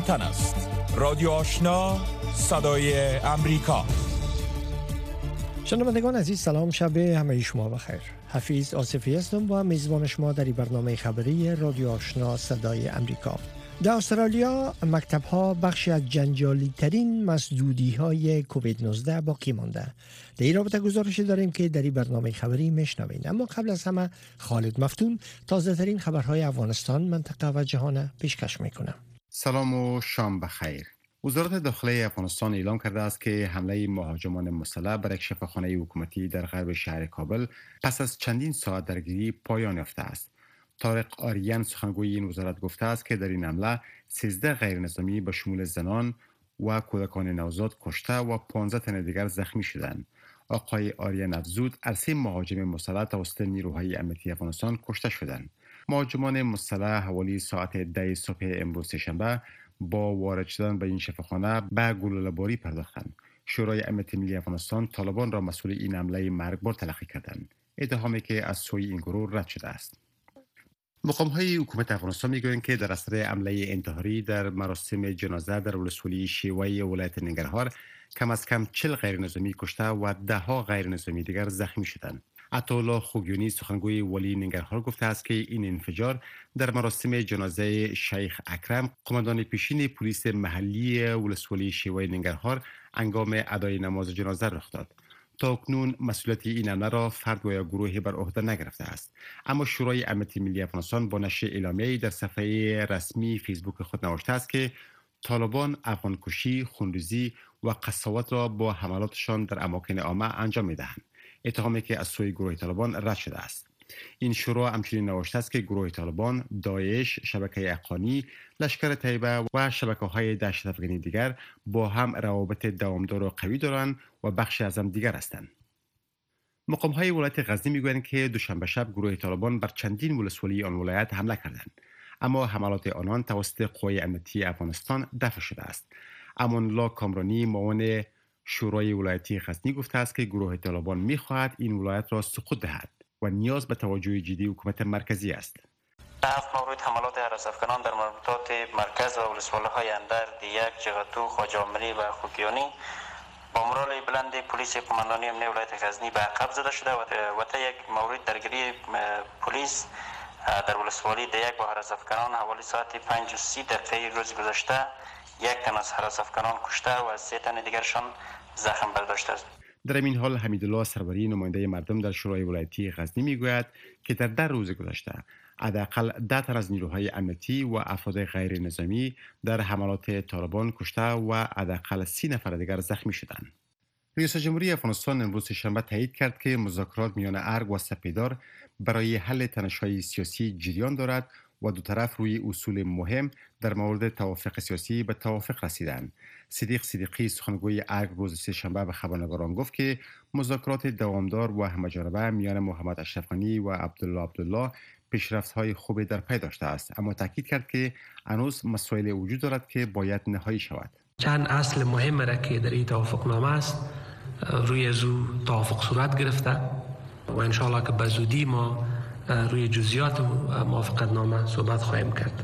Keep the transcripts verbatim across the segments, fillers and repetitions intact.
وطن است. رادیو آشنا، صدای امریکا. شنوندگان عزیز، سلام، شب همه شما بخیر. حفیظ آصفی هستم با میزبان شما در این برنامه خبری رادیو آشنا صدای امریکا. در استرالیا مکتب‌ها بخشی از جنجالی ترین مسدودی های کووید نوزده باقی مانده. در این رابطه گزارشی داریم که در این برنامه خبری میشنوید. اما قبل از همه خالد مفتون تازه ترین خبرهای افغانستان، منطقه و جهان پیشکش میکنه. سلام و شام بخیر. وزارت داخلی افغانستان اعلام کرده است که حمله مهاجمان مسلح بر یک شفاخانه حکومتی در غرب شهر کابل پس از چندین ساعت درگیری پایان یافته است. طارق آریان سخنگوی این وزارت گفته است که در این حمله سیزده غیر نظامی به شمول زنان و کودکان نوزاد کشته و پانزده تن دیگر زخمی شدند. آقای آریان افزود عرصه مهاجم مسلح توسط نیروهای امنیتی افغانستان کشته شدند. مهاجمان مسلح حوالی ساعت ده صبح امروز سه‌شنبه با وارد شدن به این شفاخانه به گلوله‌باری پرداختند. شورای امنیت ملی افغانستان طالبان را مسئول این حمله مرگبار تلقی کردند، اتهامی که از سوی این گروه رد شده است. مقام‌های حکومت افغانستان می‌گویند که در اثر حمله انتحاری در مراسم جنازه در ولسوالی شیوای ولایت ننگرهار کم از کم چهل غیر نظامی کشته و ده ها غیر نظامی دیگر زخمی شدند. عطاالله خوگیونی سخنگوی ولی ننگرهار گفته است که این انفجار در مراسم جنازه شیخ اکرم، قماندان پیشین پلیس محلی ولسوالی شیوای ننگرهار، هنگام ادای نماز جنازه رخ داد. تا اکنون مسئولیت این حمله را فرد و یا گروهی بر عهده نگرفته است، اما شورای امنیت ملی افغانستان با نشر اعلامیه‌ای در صفحه رسمی فیسبوک خود نوشته است که طالبان افغانکشی، خونریزی و قساوت را با حملاتشان در اماکن عامه انجام می‌دهند، اتهامی که از سوی گروه طالبان رد شده است. این شورا همچنین نوشته است که گروه طالبان، داعش، شبکه حقانی، لشکر طیبه و شبکه‌های دهشت‌افکنی دیگر با هم روابط دوامدار و قوی دارند و بخشی از هم دیگر هستند. مقام‌های ولایت غزنی می‌گویند که دوشنبه شب گروه طالبان بر چندین ولسوالی آن ولایت حمله کردند، اما حملات آنان توسط قوای امنیتی افغانستان دفع شده است. امان‌الله کامرانی، معاون شورای ولایتی غزنی گفته است که گروه طالبان می‌خواهد این ولایت را سقوط دهد و نیاز به توجه جدی حکومت مرکزی است. هفت مورد حملات هراس‌افکنان در مربوطات مرکز و ولسوالی‌های اندر، دیگ، جغتو، خواجه عامری و خوگیانی با مورال بلند پلیس قماندانی امنیتی ولایت غزنی به عقب زده شده و تا یک مورد درگیری پلیس در ولسوالی دیگ با هراس‌افکنان حوالی ساعت پنج و سی دقیقه روز گذشته یک تن از هراس‌افکنان کشته و سه تن دیگرشان زخم برداشته است. در این حال حمیدالله سروری، نماینده مردم در شورای ولایتی غزنی میگوید که در ده روز گذشته حداقل ده تن از نیروهای امنیتی و افراد غیر نظامی در حملات طالبان کشته و حداقل سی نفر دیگر زخمی شدند. رئیس جمهوری افغانستان امروز شنبه تایید کرد که مذاکرات میان ارگ و سپیدار برای حل تنش‌های سیاسی جریان دارد و دو طرف روی اصول مهم در مورد توافق سیاسی به توافق رسیدند. صدیق صدیقی سخنگوی ارگ روز سه‌شنبه به خبرنگاران گفت که مذاکرات دوامدار و همه‌جانبه میان محمد اشرف غنی و عبدالله عبدالله پیشرفت‌های خوبی در پی داشته است، اما تاکید کرد که هنوز مسائل وجود دارد که باید نهایی شود. چند اصل مهم را که در این توافقنامه است روی از او توافق صورت گرفته و انشاءالله که به زودی ما روی جزئیات موافقتنامه صحبت خواهیم کرد.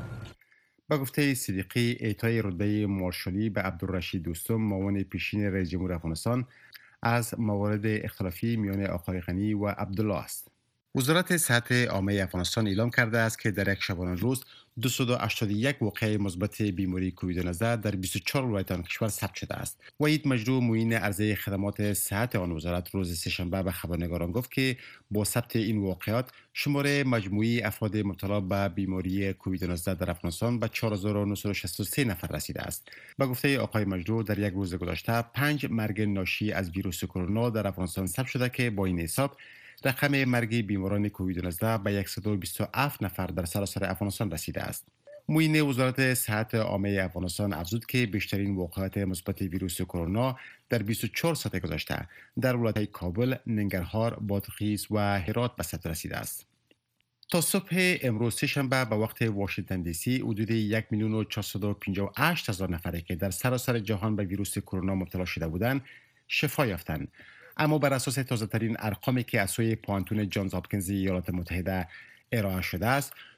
با گفته صدیقی، اعطای رتبه مارشالی به عبدالرشید دوستم، معاون پیشین رئیس جمهور افغانستان، از موارد اختلافی میان آقای غنی و عبدالله است. وزارت صحت عامه افغانستان اعلام کرده است که در یک شبانه روز دویست و هشتاد و یک واقعه مثبت بیماری کووید نوزده در بیست و چهار ولایت آن کشور ثبت شده است. وحید مجروح، معین عرضه خدمات صحت آن وزارت، روز سه‌شنبه به خبرنگاران گفت که با ثبت این واقعات شمار مجموعی افراد مبتلا به بیماری کووید نوزده در افغانستان به چهار هزار و نهصد و شصت و سه نفر رسیده است. به گفته آقای مجروح، در یک روز گذشته پنج مرگ ناشی از ویروس کرونا در افغانستان ثبت شده که با این حساب رقم مرگ بیماران کووید نوزده به صد و بیست و هفت نفر در سراسر افغانستان رسیده است. معین وزارت صحت عامه افغانستان افزود که بیشترین واقعات مثبت ویروس کرونا در بیست و چهار ساعت گذشته در ولایت‌های کابل، ننگرهار، بادغیس و هرات به ثبت رسیده است. تا صبح امروز سه‌شنبه به وقت واشنگتن دی سی حدود یک میلیون و چهارصد و پنجاه و هشت هزار نفری که در سراسر جهان به ویروس کرونا مبتلا شده بودند شفا یافتند. اما بر اساس تازه‌ترین ارقامی که از سوی پوانتون جانز هاپکینز ایالات متحده ارائه شده است،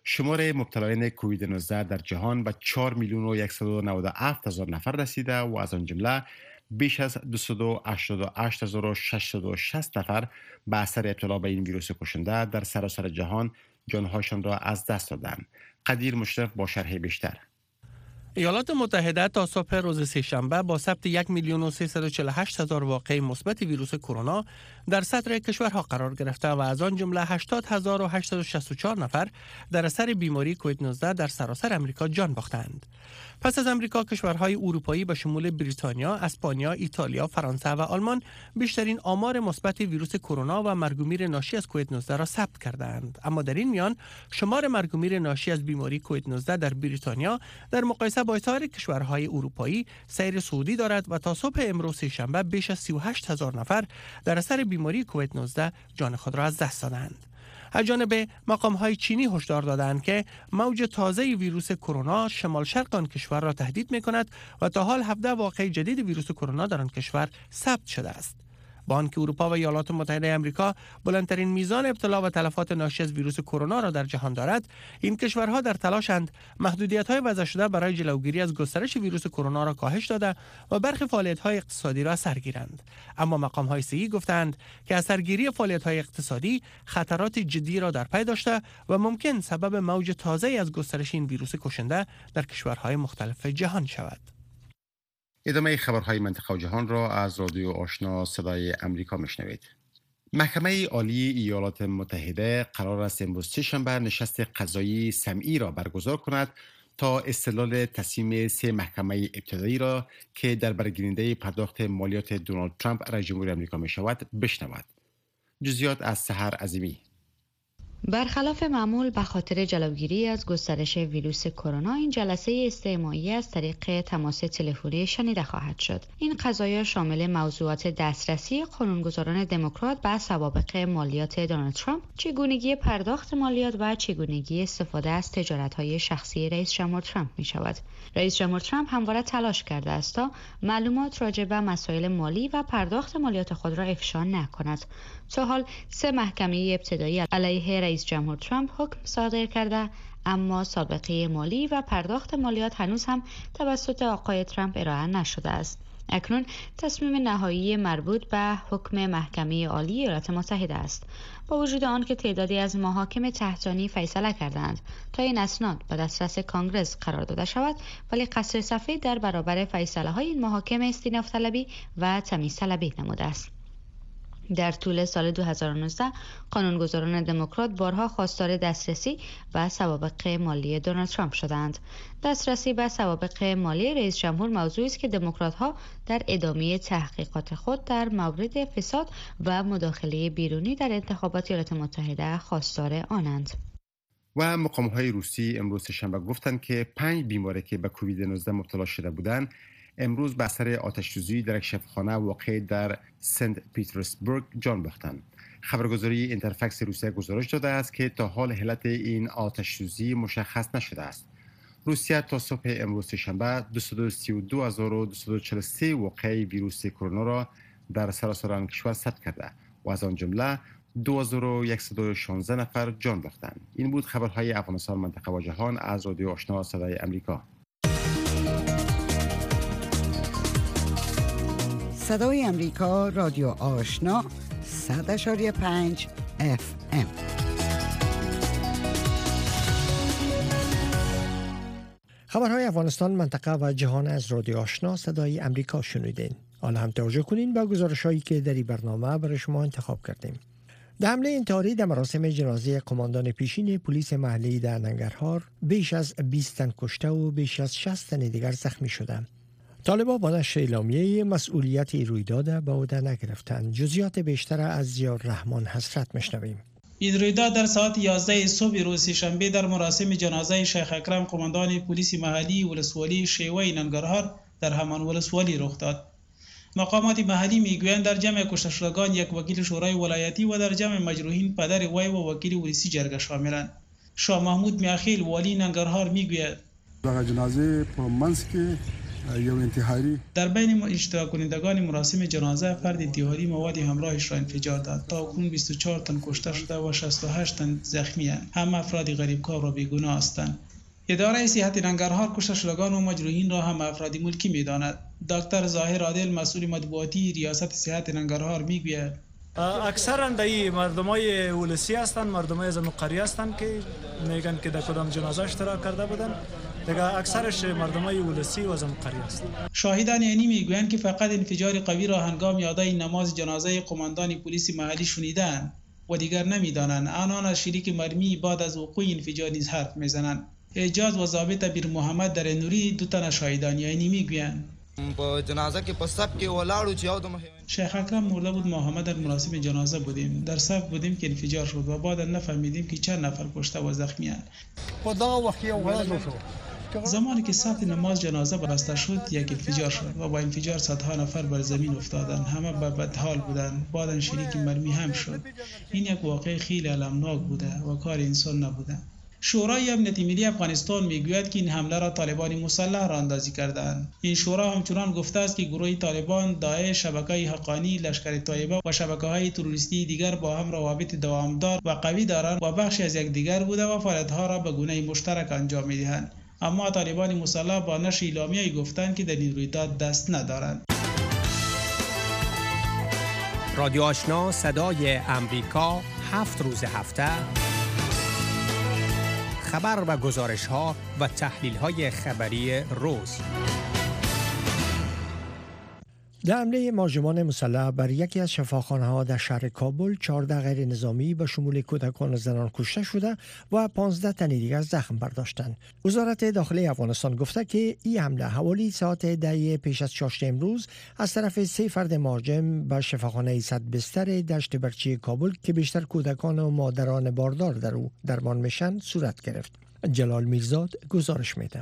شمار مبتلایان کووید نوزده در جهان به چهار میلیون و صد و نود و هفت هزار نفر رسیده و از آن جمله بیش از دویست و هشتاد و هشت هزار و ششصد و شصت نفر به اثر ابتلا به این ویروس کشنده در سراسر جهان جانهاشان را از دست دادند. قدیر مشرف با شرح بیشتر. ایالات متحده تا صبح روز سه‌شنبه با ثبت یک میلیون و سیصد و چهل و هشت هزار واقعه مثبت ویروس کرونا در صدر کشورها قرار گرفته و از آن جمله هشتاد هزار و هشتصد و شصت و چهار نفر در اثر بیماری کووید نوزده در سراسر امریکا جان باختند. پس از امریکا، کشورهای اروپایی به شمول بریتانیا، اسپانیا، ایتالیا، فرانسه و آلمان بیشترین آمار مثبت ویروس کرونا و مرگ و میر ناشی از کووید نوزده را ثبت کردند. اما در این میان شمار مرگ و میر ناشی از بیماری کووید نوزده در بریتانیا در مقایسه با سایر کشورهای اروپایی سیر صعودی دارد و تا صبح امروز شنبه بیش از سی و هشت هزار نفر در اثر بیماری کووید نوزده جان خود را از دست دادند. از جانب مقام‌های چینی هشدار دادند که موج تازه ویروس کرونا شمال شرق آن کشور را تهدید می‌کند و تا حال هفده واقعه جدید ویروس کرونا در آن کشور ثبت شده است. بانک اروپا و ایالات متحده آمریکا بلندترین میزان ابتلا و تلفات ناشی از ویروس کرونا را در جهان دارد. این کشورها در تلاشند محدودیت‌های وضع شده برای جلوگیری از گسترش ویروس کرونا را کاهش داده و برخی فعالیت‌های اقتصادی را سرگیرند. اما مقام‌های صحی گفتند که از سرگیری فعالیت‌های اقتصادی خطرات جدی را در پی داشته و ممکن سبب موج تازه‌ای از گسترش این ویروس کشنده در کشورهای مختلف جهان شود. ادامه خبرهای منطقه و جهان را از رادیو آشنا صدای امریکا میشنوید. محکمه عالی ایالات متحده قرار است امروز سه‌شنبه نشست قضایی سمعی را برگزار کند تا استدلال تصمیم سه محکمه ابتدایی را که در برگیرنده پرداخت مالیات دونالد ترامپ رئیس جمهور آمریکا می شود بشنود. جزئیات از سحر عظیمی. برخلاف معمول به خاطر جلوگیری از گسترش ویروس کرونا، این جلسه استماعی از طریق تماس تلفنی شنیده خواهد شد. این قضایا شامل موضوعات دسترسی قانونگذاران دموکرات به سوابق مالیات دونالد ترامپ، چگونگی پرداخت مالیات و چگونگی استفاده از تجارت‌های شخصی رئیس جمهور ترامپ می شود. رئیس جمهور ترامپ همواره تلاش کرده است تا معلومات راجع به مسائل مالی و پرداخت مالیات خود را افشا نکند. تا حال سه محکمه ابتدایی علیه رئیس جمهور ترامپ حکم صادر کرده، اما سابقه مالی و پرداخت مالیات هنوز هم توسط آقای ترامپ ارائه نشده است. اکنون تصمیم نهایی مربوط به حکم محکمه عالی ایالات متحده است. با وجود آن که تعدادی از محاکم تحتانی فیصله کردند تا این اسناد به دسترس کانگرس قرار داده شود، ولی قصر صفحه در برابر فیصله های این محاکم استیناف طلبی و تمیز طلبی نموده است. در طول سال دو هزار و نوزده قانونگذاران دموکرات بارها خواستار دسترسی و سوابق مالی دونالد ترامپ شدند. دسترسی به سوابق مالی رئیس جمهور موضوعی است که دموکرات‌ها در ادامه تحقیقات خود در مورد فساد و مداخله بیرونی در انتخابات ایالات متحده خواستار آنند. و مقام‌های روسی امروز شنبه گفتند که پنج بیماری که به کووید نوزده مبتلا شده بودند امروز به اثر آتش‌سوزی در یک شفاخانه واقع در سنت پیترزبورگ جان باختند. خبرگزاری اینترفکس روسیه گزارش داده است که تا حال علت این آتش‌سوزی مشخص نشده است. روسیه تا صبح امروز شنبه دویست و سی و دو هزار و دویست و چهل و سه واقعه ویروس کرونا را در سراسر آن کشور ثبت کرده و از آن جمله دو هزار و صد و شانزده نفر جان باختند. این بود خبرهای افغانستان، منطقه و جهان از رادیو آشنا صدای امریکا. صدای امریکا، رادیو آشنا، صد اشاری پنج اف ام. خبرهای افغانستان، منطقه و جهان از رادیو آشنا صدای امریکا شنیدین. حالا هم توجه کنین به گزارش‌هایی که در این برنامه برای شما انتخاب کردیم. در حمله انتحاری در مراسم جنازه قماندان پیشین پلیس محلی در ننگرهار بیش از بیست تن کشته و بیش از شصت تن دیگر زخمی شدند. طالبان با نشر اعلامیه مسئولیت رویداد به عهده نگرفتند. جزئیات بیشتر از ضیاء الرحمن حسرت میشنویم. این رویداد در ساعت یازده صبح روز شنبه در مراسم جنازه شیخ اکرم قماندان پلیس محلی ولسوالی شیوه ننگرهار در همان ولسوالی رخ داد. مقامات محلی میگویند در جمع کشته شدگان یک وکیل شورای ولایتی و در جمع مجروحین پدر وی و وکیل ولسی جرگه شاملند. شاه محمود میاخیل والی ننگرهار میگوید دغه جنازه په منځ کې یا انتحاری. در بین اشتراک کنندگان مراسم جنازه فرد دیهاری مواد همراهش را انفجار داد. تا اکنون بیست و چهار تن کشته شده و شصت و هشت تن زخمی اند. همه افراد غریبکار و بیگناه هستند. اداره صحت ننگرهار کشته شدگان و مجروحین را هم افراد ملکی می‌داند. دکتر ظاهر عادل مسئول مطبوعاتی ریاست صحت ننگرهار میگوید اکثرا دایی مردمای ولسی هستند، مردمای زمین قریه هستند که میگن که در کدام جنازه اشتراک کرده بودن. دیگه اکثرش مردمای ولسی و زمین قریه هستند. شاهدان عینی میگویند که فقط انفجار قوی را هنگام ادای نماز جنازه قماندان پلیس محلی شنیدند و دیگر نمیدانند. آنان از شلیک مرمی بعد از وقوع انفجار نیز حرف میزنند. اعجاز و ضابط بیر محمد در نوری دو تن شاهدان عینی میگویند په جنازه کې په صف کې ولاړو چې یو د شیخ اکرم مرده بود. محمد در مراسم جنازه بودیم، در صف بودیم که انفجار شد و بعد نفهمیدیم که چند نفر کشته و زخمی اند. زمانی که صف نماز جنازه بسته شد یک انفجار شد و با انفجار صدها نفر بر زمین افتادند. همه به بدحال بودند. بعد شلیک مرمی هم شد. این یک واقعه خیلی المناک بوده و کار انسان نبوده. شورای امنیت ملی افغانستان میگوید که این حمله را طالبان مسلح را اندازی کردند. این شورا همچنان گفته است که گروه طالبان، داعش، شبکه حقانی، لشکر طیبه و شبکه‌های تروریستی دیگر با هم روابط دوامدار و قوی دارند و بخشی از یکدیگر بوده و فعالیت‌ها را به گونه مشترک انجام می‌دهند. اما طالبان مسلح با نشر اعلامیه‌ای گفتند که در این رویداد دست ندارند. رادیو آشنا صدای امریکا هفت روز هفته خبر و گزارش ها و تحلیل های خبری روز. در حمله مهاجمان مسلح بر یکی از شفاخانه ها در شهر کابل چهارده غیر نظامی به شمول کودکان و زنان کشته شده و پانزده تن دیگر زخم برداشتند. وزارت داخلی افغانستان گفته که این حمله حوالی ساعت ده پیش از چاشت امروز از طرف سه فرد مهاجم به شفاخانه صد بستر دشت برچی کابل که بیشتر کودکان و مادران باردار در او درمان میشن صورت گرفت. جلال میرزاد گزارش میده.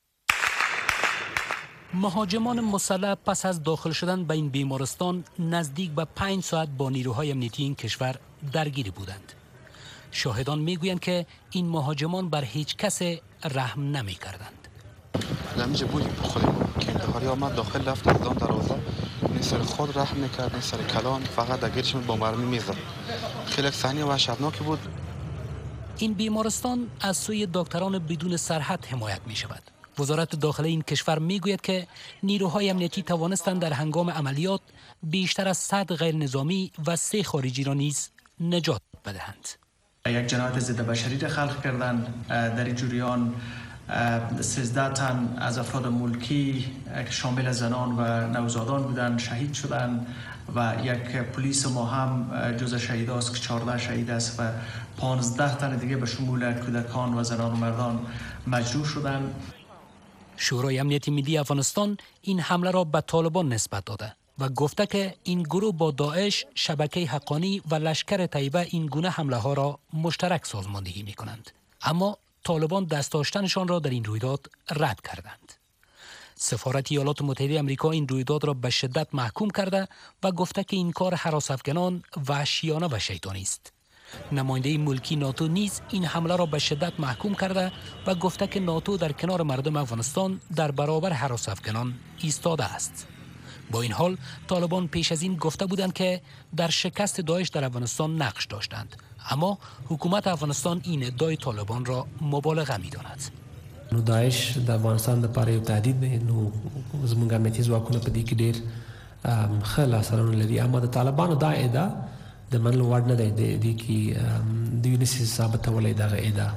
مهاجمان مسلح پس از داخل شدن به این بیمارستان نزدیک به پنج ساعت با نیروهای امنیتی این کشور درگیر بودند. شاهدان میگویند که این مهاجمان بر هیچ کس رحم نمی کردند. لمیجه بودیم خودم که انتحاری آمد داخل رفت از دان دروازه این سر خود رحم میکرد، این سر کلان فقط دگیرشون با مرمی میزد. خیلی صحنه وحشتناکی بود. این بیمارستان از سوی دکتران بدون سرحد حمایت می شود. وزارت داخلی این کشور میگوید که نیروهای امنیتی توانستند در هنگام عملیات بیشتر از صد غیر نظامی و سه خارجی را نیز نجات بدهند. یک جنایت ضد بشری را خلق کردند. در این جریان سیزده تن از افراد ملکی که شامل زنان و نوزادان بودند شهید شدند و یک پلیس ما هم جز شهید است که چهارده شهید است و پانزده تن دیگه به شمول کودکان و زنان و مردان مجروح شدند. شورای امنیت ملی افغانستان این حمله را به طالبان نسبت داده و گفته که این گروه با داعش، شبکه حقانی و لشکر طیبه این گونه حمله ها را مشترک سازماندهی می کنند. اما طالبان دست داشتنشان را در این رویداد رد کردند. سفارت ایالات متحده آمریکا این رویداد را به شدت محکوم کرده و گفته که این کار هراس افکنان، وحشیانه و شیطانی است. نماینده ملکی ناتو نیز این حمله را به شدت محکوم کرده و گفته که ناتو در کنار مردم افغانستان در برابر هراس افکنان ایستاده است. با این حال طالبان پیش از این گفته بودند که در شکست داعش در افغانستان نقش داشتند، اما حکومت افغانستان این ادعای طالبان را مبالغه می‌داند. نو داعش د افغانستان لپاره یو تهدید دی، نو زموږ امنیتي ځواکونه په دې کې ډېر ښه لاسرونه لري، اما د طالبانو دا ادعا د منلو وړ نه دی. د دې کې دوی نشي ثابتولی دغه ادعا.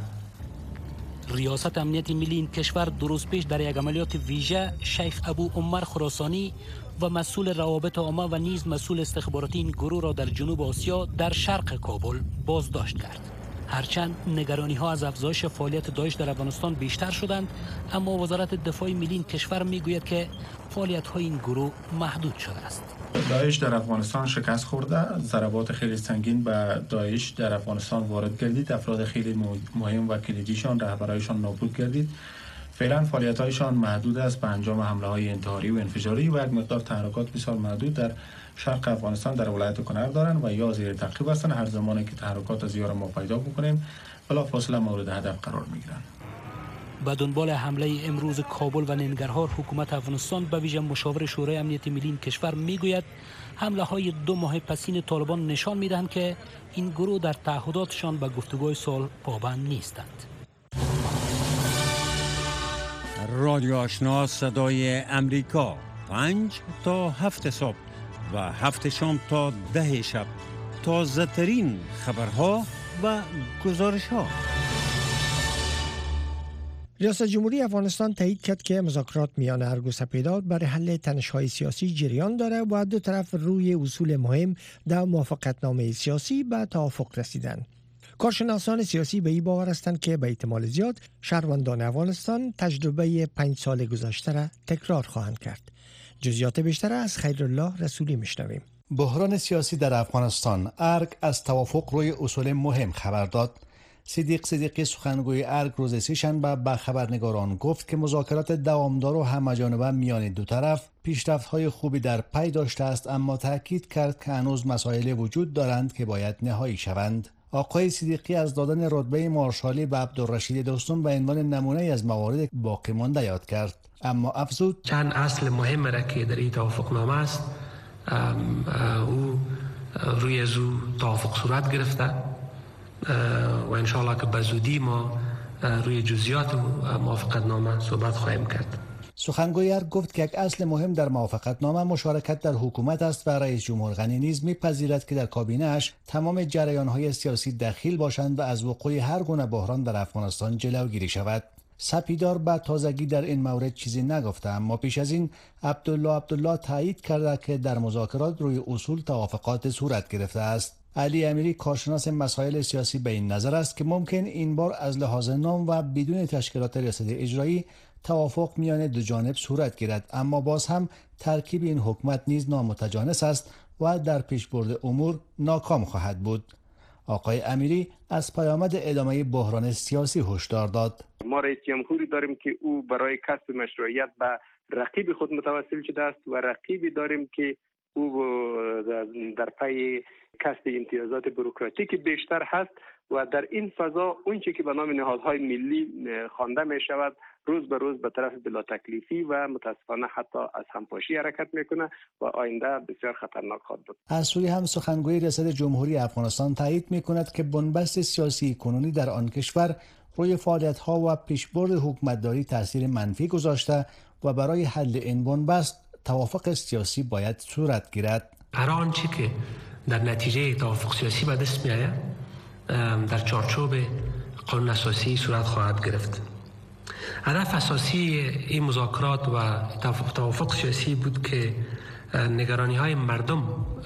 ریاست امنیت ملی این کشور دو روز پیش در یک عملیات ویژه شیخ ابو عمر خراسانی و مسئول روابط عامه و نیز مسئول استخباراتی این گروه را در جنوب آسیا در شرق کابل بازداشت کرد. هرچند نگرانی ها از افزایش فعالیت داعش در افغانستان بیشتر شدند، اما وزارت دفاع ملی این کشور میگوید که فعالیت های این گروه محدود شده است. داعش در افغانستان شکست خورده، ضربات خیلی سنگین به داعش در افغانستان وارد گردید، افراد خیلی مهم و کلیدیشان، رهبرایشان نابود گردید. فعلا فعالیت‌هایشان محدود است به انجام حمله‌های انتحاری و انفجاری و یک مقدار تحرکات بسیار محدود در شرق افغانستان در ولایت کنر دارند و یا زیر تعقیب هستند. هر زمانی که تحرکات از یار ما پیدا بکنیم بلافاصله مورد هدف قرار می‌گیرند. به دنبال حمله امروز کابل و ننگرهار، حکومت افغانستان به ویژه مشاور شورای امنیت ملی این کشور میگوید حمله های دو ماه پسین طالبان نشان میدهند که این گروه در تعهداتشان به گفتگوی صلح پابند نیستند. رادیو آشنا صدای امریکا، پنج تا هفت صبح و هفت شام تا ده شب، تازه ترین خبرها و گزارش ها. ریاست جمهوری افغانستان تایید کرد که مذاکرات میان ارگ و سپیدار برای حل تنش‌های سیاسی جریان داره و دو طرف روی اصول مهم در موافقتنامه سیاسی به توافق رسیدند. کارشناسان سیاسی به این باور هستند که به احتمال زیاد شهروندان افغانستان تجربه پنج سال گذشته را تکرار خواهند کرد. جزئیات بیشتر از خیرالله رسولی میشنویم. بحران سیاسی در افغانستان. ارگ از توافق روی اصول مهم خبر داد. صدیق صدیقی سخنگوی ارگ روز سه‌شنبه به خبرنگاران گفت که مذاکرات دوامدار و همه‌جانبه میان دو طرف پیشرفت‌های خوبی در پی داشته است، اما تاکید کرد که هنوز مسائل وجود دارند که باید نهایی شوند. آقای صدیقی از دادن رتبه مارشالی به عبدالرشید دوستم به عنوان نمونه از موارد باقی مانده یاد کرد، اما افزود چند اصل مهم را که در این توافقنامه است او روی از او توافق صورت گرفته و انشاءالله که به زودی ما روی جزئیات موافقتنامه صحبت خواهیم کرد. سخنگوی ارگ گفت که یک اصل مهم در موافقتنامه مشارکت در حکومت است و رئیس جمهور غنی نیز می‌پذیرد که در کابینه اش تمام جریان‌های سیاسی دخیل باشند و از وقوع هر گونه بحران در افغانستان جلوگیری شود. سپیدار به تازگی در این مورد چیزی نگفته، اما پیش از این عبدالله عبدالله تایید کرده که در مذاکرات روی اصول توافقات صورت گرفته است. علی امیری کارشناس مسائل سیاسی به این نظر است که ممکن این بار از لحاظ نام و بدون تشکیلات ریاست اجرایی توافق میان دو جانب صورت گیرد، اما باز هم ترکیب این حکومت نیز نامتجانس است و در پیشبرد امور ناکام خواهد بود. آقای امیری از پیامد ادامه بحران سیاسی هشدار داد. ما رئیس جمهوری داریم که او برای کسب مشروعیت به رقیب خود متوسل شده است و رقیبی داریم که او در پی کسب امتیازات بوروکراتیک بیشتر هست و در این فضا اونچه که به نام نهادهای ملی خوانده می شود روز به روز به طرف بلا تکلیفی و متاسفانه حتی از همپاشی حرکت میکنه و آینده بسیار خطرناک خواهد بود. از سوی هم سخنگوی ریاست جمهوری افغانستان تایید میکند که بنبست سیاسی کنونی در آن کشور روی فعالیت‌ها و پیشبرد حکومتداری تاثیر منفی گذاشته و برای حل این بنبست توافق سیاسی باید صورت گیرد. هر آنچه که در نتیجه توافق سیاسی به دست میآید در چارچوب قانون اساسی صورت خواهد گرفت. هدف اساسی این مذاکرات و توافق سیاسی بود که نگرانی های مردم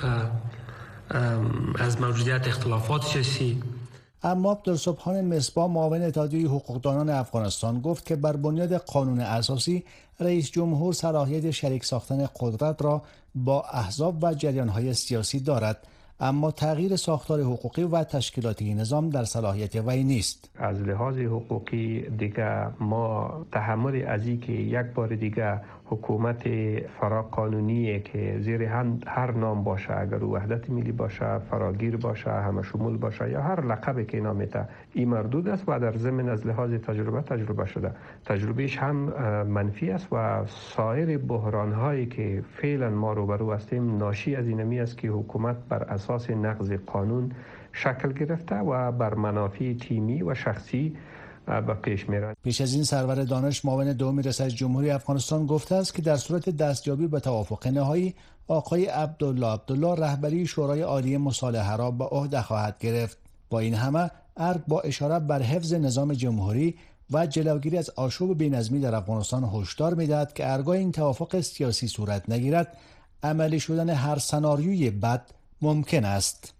از موجودیت اختلافات سیاسی. اما عبدالسبحان مصباح معاون اتحادیه حقوقدانان افغانستان گفت که بر بنیاد قانون اساسی رئیس جمهور صلاحیت شریک ساختن قدرت را با احزاب و جریان‌های سیاسی دارد، اما تغییر ساختار حقوقی و تشکیلاتی نظام در صلاحیت وی نیست. از لحاظ حقوقی دیگه ما تحمل از این که یک بار دیگه حکومت فراقانونی که زیر هر نام باشه، اگر وحدت ملی باشه، فراگیر باشه، همه شمول باشه یا هر لقبی که نامیده، این مردود است و در ضمن از لحاظ تجربه تجربه شده. تجربهش هم منفی است و سایر بحران هایی که فعلا ما روبرو هستیم ناشی از اینمی است که حکومت بر اساس نقض قانون شکل گرفته و بر منافع تیمی و شخصی به پیش میرن. پیش از این سرور دانش معاون دوم رئیس جمهوری افغانستان گفته است که در صورت دستیابی به توافق نهایی آقای عبدالله عبدالله رهبری شورای عالی مصالحه را به عهده خواهد گرفت. با این همه ارگ با اشاره بر حفظ نظام جمهوری و جلوگیری از آشوب بی‌نظمی در افغانستان هشدار می‌دهد که ارگاه این توافق سیاسی صورت نگیرد عملی شدن هر سناریوی بد ممکن است.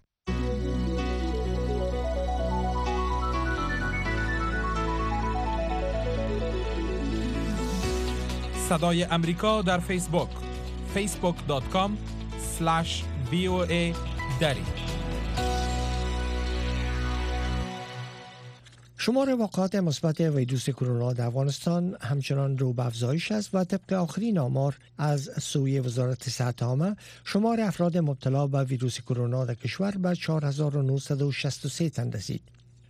صدای امریکا در فیسبوک فیسبوک دات کام اسلش وی او ای دری. شمار واقعات مثبت ویروس کرونا در افغانستان همچنان رو به افزایش است و طبق آخرین آمار از سوی وزارت صحت عامه شمار افراد مبتلا به ویروس کرونا در کشور به چهار هزار و نهصد و شصت و سه تن رسید.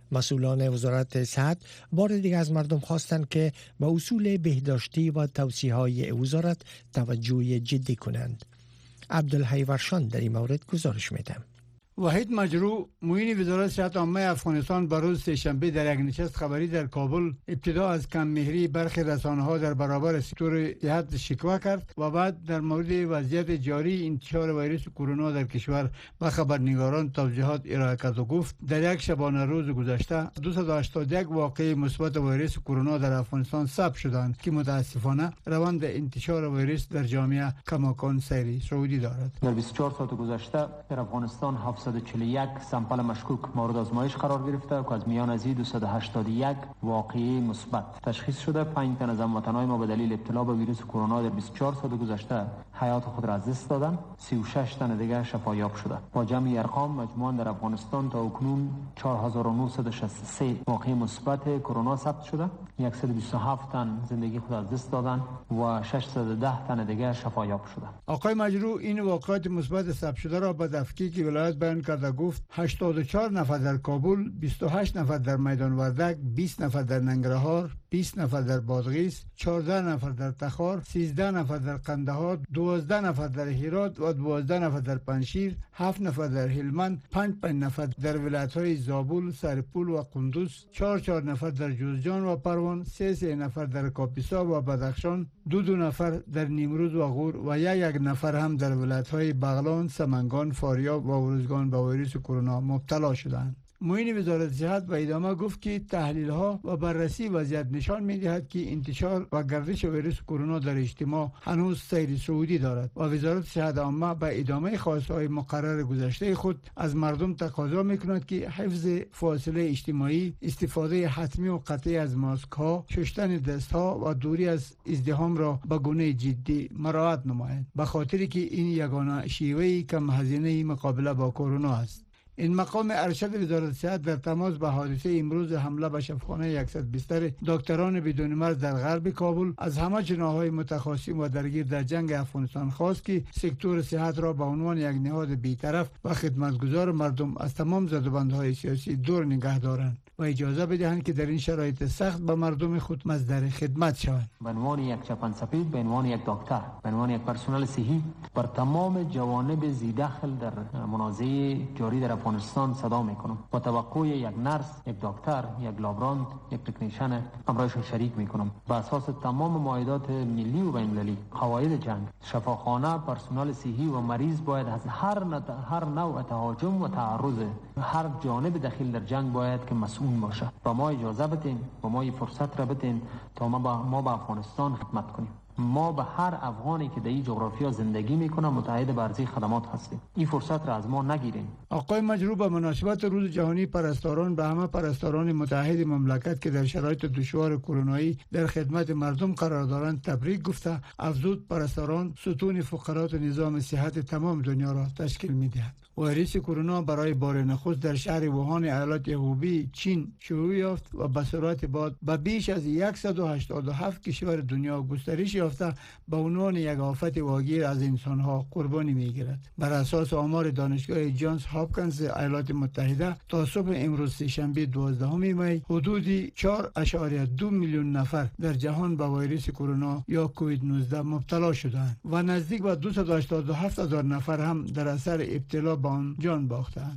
مسئولان وزارت صحت بار دیگر از مردم خواستند که به اصول بهداشتی و توصیه‌های وزارت توجه جدی کنند. عبدالحی ورشان در این مورد گزارش می‌دهد. وحید مجروح معین وزارت صحت عامه افغانستان بر روز سه‌شنبه در یک نشست خبری در کابل ابتدا از کم مهری برخی رسانه‌ها در برابر سکتور صحت شکوه کرد و بعد در مورد وضعیت جاری انتشار ویروس کرونا در کشور به خبرنگاران توضیحات ارائه کرد و گفت در یک شبانه روز گذشته دویست و هشتاد و یک واقعه مثبت ویروس کرونا در افغانستان ثبت شدند که متاسفانه روند انتشار ویروس در جامعه کماکان سیر سعودی دارد. در بیست و چهار ساعت گذشته در افغانستان هفتصد و چهل و یک سامپل مشکوک مورد آزمایش قرار گرفته که از میان از این دویست و هشتاد و یک واقعه مثبت تشخیص شده. پنج تن از هموطنان ما به دلیل ابتلا به ویروس کرونا در بیست و چهار ساعت گذشته حیات خود را از دست دادند. سی و شش تن دیگر شفایاب شده. با جمع ارقام مجموعاً در افغانستان تا اکنون چهار هزار و نهصد و شصت و سه واقعه مثبت کرونا ثبت شده. صد و بیست و هفت تن زندگی خود از دست دادند و ششصد و ده تن دیگر شفایاب شده. آقای مجروح این واقعات مثبت ثبت شده را به تفکیک ولایت بیان کرده گفت هشتاد و چهار نفر در کابل، بیست و هشت نفر در میدان وردک، بیست نفر در ننگرهار، بیست نفر در بادغیس، چهارده نفر در تخار، سیزده نفر در قندهار، دوازده نفر در هرات و دوازده نفر در پنشیر، هفت نفر در هلمند، پنج پنج نفر در ولایت‌های زابل، سرپول و قندوز، چهار چهار نفر در جوزجان و پروان، سه سه نفر در کاپیسا و بدخشان، دو دو نفر در نیمروز و غور و یک یک نفر هم در ولایت‌های بغلان، سمنگان، فاریاب و ارزگان به ویروس کرونا مبتلا شدند. معین وزارت صحت به ادامه گفت که تحلیل ها و بررسی وضعیت نشان می‌دهد که انتشار و گردش ویروس کرونا در اجتماع هنوز سیر صعودی دارد و وزارت صحت عامه به ادامه خواست‌های مقرر گذشته خود از مردم تقاضا می‌کند که حفظ فاصله اجتماعی، استفاده حتمی و قطعی از ماسک‌ها، شستن دست‌ها و دوری از ازدحام را به گونه جدی مراعات نمایند، به خاطر که این یگانه شیوه کم هزینه مقابله با کرونا است. این مقام ارشد وزارت صحت در تماس به حادثه امروز حمله به شفاخانه صد بستر دکتران بدون مرز در غرب کابل از همه جناح‌های متخاصم و درگیر در جنگ افغانستان خواست که سکتور صحت را به عنوان یک نهاد بی‌طرف و خدمتگزار مردم از تمام زدوبندهای سیاسی دور نگه دارند و اجازه بدهند که در این شرایط سخت به مردم خود مصدر خدمت شوند. به عنوان یک چپن سفید، به عنوان یک دکتر، به عنوان یک پرسنل صحی بر تمام جوانب زیداخل در منازعه جاری در افغانستان صدا میکنم و توقع یک نرس، یک دکتر، یک لابرانت، یک تکنیشن امرایشون شریک میکنم. به اساس تمام معاهدات ملی و بین‌المللی، قواعد جنگ، شفاخانه، پرسنل صحی و مریض باید از هر هر نوع تهاجم و تعرض هر جانب داخل در جنگ باید که مسئول باشه. با ما اجازه بدین، با ما فرصت را بدین تا ما با ما به افغانستان خدمت کنیم. ما به هر افغانی که در این جغرافیا زندگی میکنه متعهد به ارزی خدمات هستیم. این فرصت را از ما نگیرین. آقای مجروح به مناسبت روز جهانی پرستاران به همه پرستاران متعهد مملکت که در شرایط دشوار کرونایی در خدمت مردم قرار دارند تبریک گفته افزود پرستاران ستون فقرات نظام صحت تمام دنیا را تشکیل میدهند. ویروس کرونا برای بار نخست در شهر ووهان ایالت هوبی چین شیوع یافت و به سرعت بعد به بیش از صد و هشتاد و هفت کشور دنیا گسترش یافته به عنوان یک آفت واگیر از انسانها قربانی میگیرد. بر اساس آمار دانشگاه جانز هاپکینز ایالات متحده تا صبح امروز سه‌شنبه دوازدهم می حدود چهار ممیز دو میلیون نفر در جهان به ویروس کرونا یا کووید نوزده مبتلا شدند و نزدیک به دویست و هشتاد و هفت هزار نفر هم در اثر ابتلا به آن جان باختند.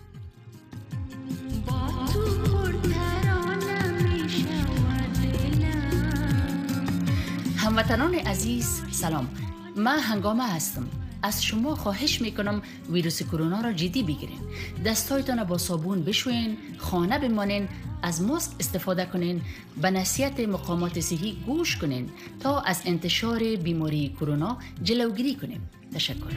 هموطنان عزیز سلام، من هنگامه هستم. از شما خواهش میکنم ویروس کرونا را جدی بگیرین. دستایتان را با صابون بشوین، خانه بمانین، از ماسک استفاده کنین، به نصیحت مقامات صحی گوش کنین تا از انتشار بیماری کرونا جلوگیری کنیم. تشکر.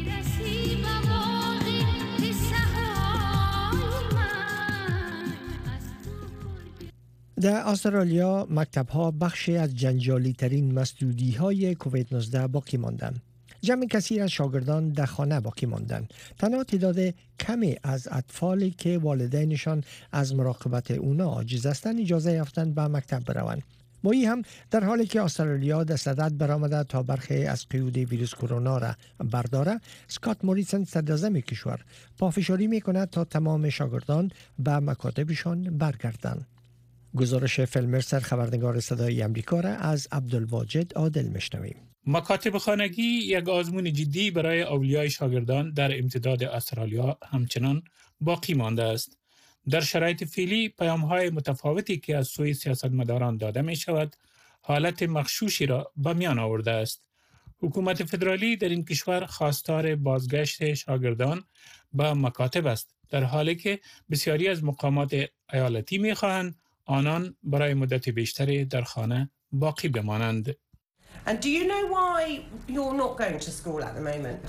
در استرالیا مکتب‌ها بخشی از جنجالی ترین مسدودی‌های کووید نوزده باقی ماندند. جمع کثیر از شاگردان در خانه باقی ماندند. تنها تعداد کمی از اطفالی که والدینشان از مراقبت اونا عاجز هستند اجازه یافتند به مکتب بروند. با این هم در حالی که استرالیا در صدد برآمده تا برخی از قیود ویروس کرونا را برداره، اسکات موریسن صدراعظم کشور پافشاری میکند تا تمام شاگردان به مکاتبشان برگردند. گزارش فیلمرسر خبرنگار صدای امریکا را از عبدالواجد عادل میشنویم. مکاتب خانگی یک آزمون جدی برای اولیای شاگردان در امتداد استرالیا همچنان باقی مانده است. در شرایط فعلی پیام‌های متفاوتی که از سوی سیاستمداران داده می شود، حالت مغشوشی را به میان آورده است. حکومت فدرالی در این کشور خواستار بازگشت شاگردان به مکاتب است، در حالی که بسیاری از مقامات ایالتی می خواهند آنان برای مدت بیشتری در خانه باقی بمانند. And do you know why you're not going to school at the moment?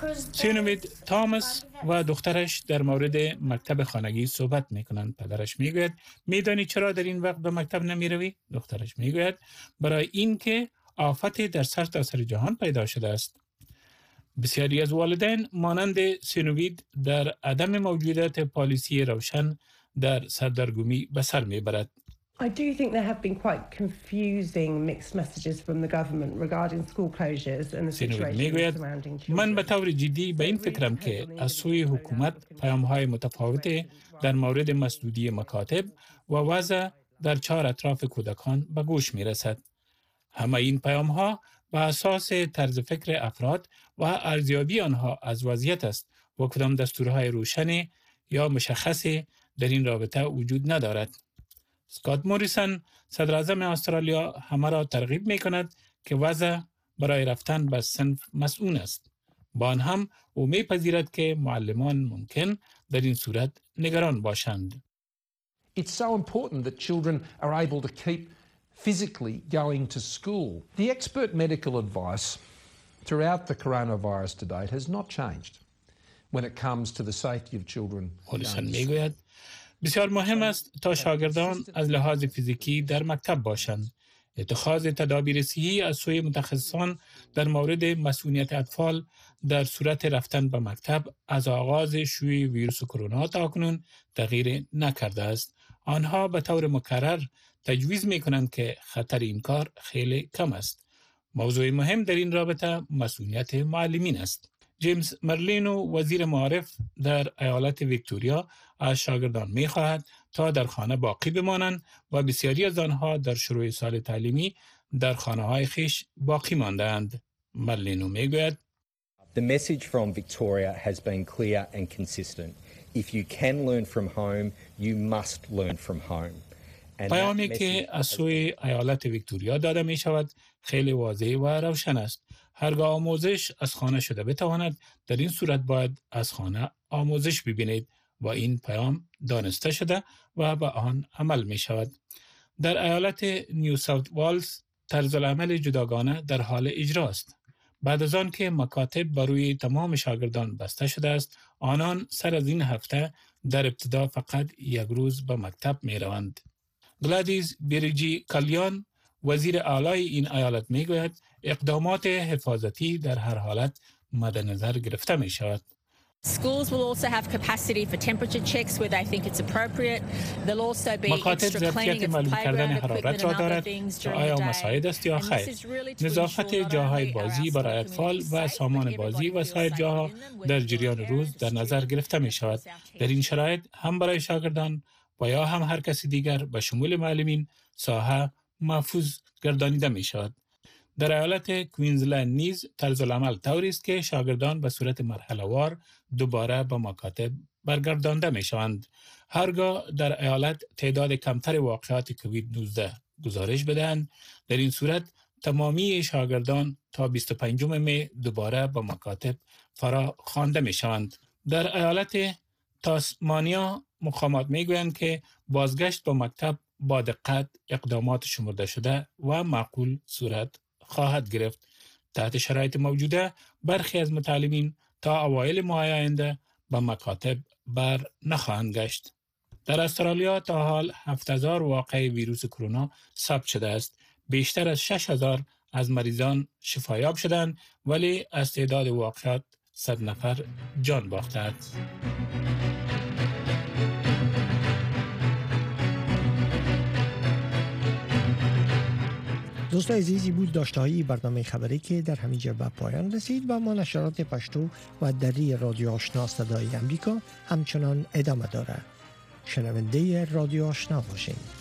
سینوید تامس و دخترش در مورد مکتب خانگی صحبت میکنند. پدرش میگوید میدانی چرا در این وقت به مکتب نمیروی؟ دخترش میگوید برای اینکه آفت در سر تا سر جهان پیدا شده است. بسیاری از والدین مانند سینوید در عدم موجودیت پالیسی روشن در سردرگمی به سر میبرد. I do think there have been quite confusing mixed messages from the government regarding school closures and the situation surrounding children. من به طور جدی به این فکرم که از سوی حکومت پیام‌های متفاوت در مورد مسدودی مکاتب و وضع در چهار اطراف کودکان به گوش می‌رسد. همه این پیام‌ها به اساس طرز فکر افراد و ارزیابی آنها از وضعیت است و کدام دستورهای روشن یا مشخصی در این رابطه وجود ندارد. اسکات موریسن صدراعظم استرالیا همه را ترغیب می کند که وضع برای رفتن به صنف مسئول است. با آن هم او می پذیرد که معلمان ممکن در این صورت نگران باشند. It's so important that children are able to keep physically going to school. The expert medical advice throughout the coronavirus to date has not changed when it comes to the safety of children. موریسن می گوید بسیار مهم است تا شاگردان از لحاظ فیزیکی در مکتب باشند. اتخاذ تدابیر صحی از سوی متخصصان در مورد مسئولیت اطفال در صورت رفتن به مکتب از آغاز شیوع ویروس کرونا تا اکنون تغییر نکرده است. آنها به طور مکرر تجویز می کنند که خطر این کار خیلی کم است. موضوع مهم در این رابطه مسئولیت معلمین است. جیمز مرلینو وزیر معارف در ایالت ویکتوریا از شاگردان می خواهد تا در خانه باقی بمانند و بسیاری از آنها در شروع سال تعلیمی در خانه های خیش باقی ماندند. مرلینو می گوید The message from Victoria has been clear and consistent. If you can learn from home, you must learn from home. پیامی که از سوی ایالت ویکتوریا داده می شود خیلی واضح و روشن است. هرگاه آموزش از خانه شده بتواند، در این صورت باید از خانه آموزش ببینید و این پیام دانسته شده و به آن عمل می شود. در ایالت نیو ساوت والز طرز العمل جداگانه در حال اجرا است. بعد از آن که مکاتب بر روی تمام شاگردان بسته شده است، آنان سر از این هفته در ابتدا فقط یک روز به مکتب می روند. گلادیز بیریجی کالیان وزیر اعلای این ایالت می گوید اقدامات حفاظتی در هر حالت مد نظر گرفته می شود. Schools will also have capacity for temperature checks where they think it's appropriate. There'll also be extra cleaning of the playground equipment and other things during the day. And this is really to نظافت جاهای بازی برای اطفال و سامان بازی و سایر جاها در جریان روز در نظر گرفته می شود. در این شرایط هم برای شاگردان و یا هم هر کسی دیگر به شمول معلمین ساحه محفوظ گردانیده می شود. در ایالت کوینزلند نیز طرز العمل طوری است که شاگردان به صورت مرحله وار دوباره به مکاتب برگردانده می شوند. هرگاه در ایالت تعداد کمتر واقعات کووید نوزده گزارش بدهند، در این صورت تمامی شاگردان تا بیست و پنجم می دوباره به مکاتب فرا خوانده می شوند. در ایالت تاسمانیا مقامات می گویند که بازگشت به مکتب با دقت اقدامات شمرده شده و معقول صورت خواهد گرفت. تحت شرایط موجوده برخی از متعلمین تا اوایل ماه آینده به مکاتب بر نخواهند گشت. در استرالیا تا حال هفت هزار واقعه ویروس کرونا ثبت شده است. بیشتر از شش هزار از مریضان شفایاب شدند، ولی از تعداد واقعات صد نفر جان باختند. دوستان عزیزی بود داشته های برنامه خبری که در همینجا به پایان رسید و ما نشرات پشتو و دری رادیو آشنا صدای امریکا همچنان ادامه داره. شنونده رادیو آشنا باشین.